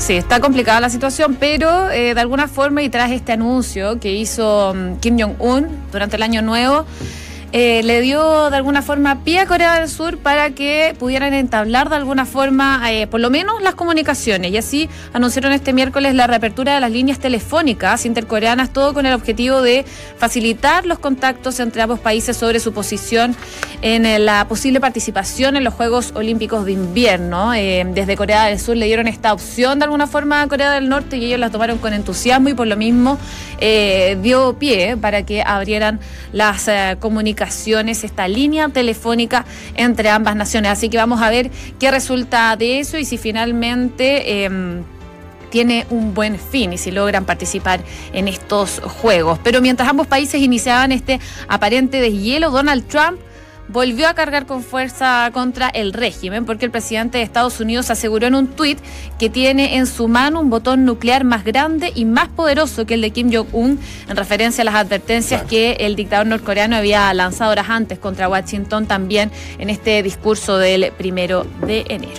Sí, está complicada la situación, pero de alguna forma y tras este anuncio que hizo Kim Jong-un durante el Año Nuevo, le dio de alguna forma pie a Corea del Sur para que pudieran entablar de alguna forma por lo menos las comunicaciones, y así anunciaron este miércoles la reapertura de las líneas telefónicas intercoreanas, todo con el objetivo de facilitar los contactos entre ambos países sobre su posición en la posible participación en los Juegos Olímpicos de Invierno. Desde Corea del Sur le dieron esta opción de alguna forma a Corea del Norte y ellos la tomaron con entusiasmo, y por lo mismo dio pie para que abrieran las comunicaciones, esta línea telefónica entre ambas naciones. Así que vamos a ver qué resulta de eso y si finalmente tiene un buen fin y si logran participar en estos juegos. Pero mientras ambos países iniciaban este aparente deshielo, Donald Trump volvió a cargar con fuerza contra el régimen, porque el presidente de Estados Unidos aseguró en un tuit que tiene en su mano un botón nuclear más grande y más poderoso que el de Kim Jong-un, en referencia a las advertencias que el dictador norcoreano había lanzado horas antes contra Washington, también en este discurso del 1 de enero.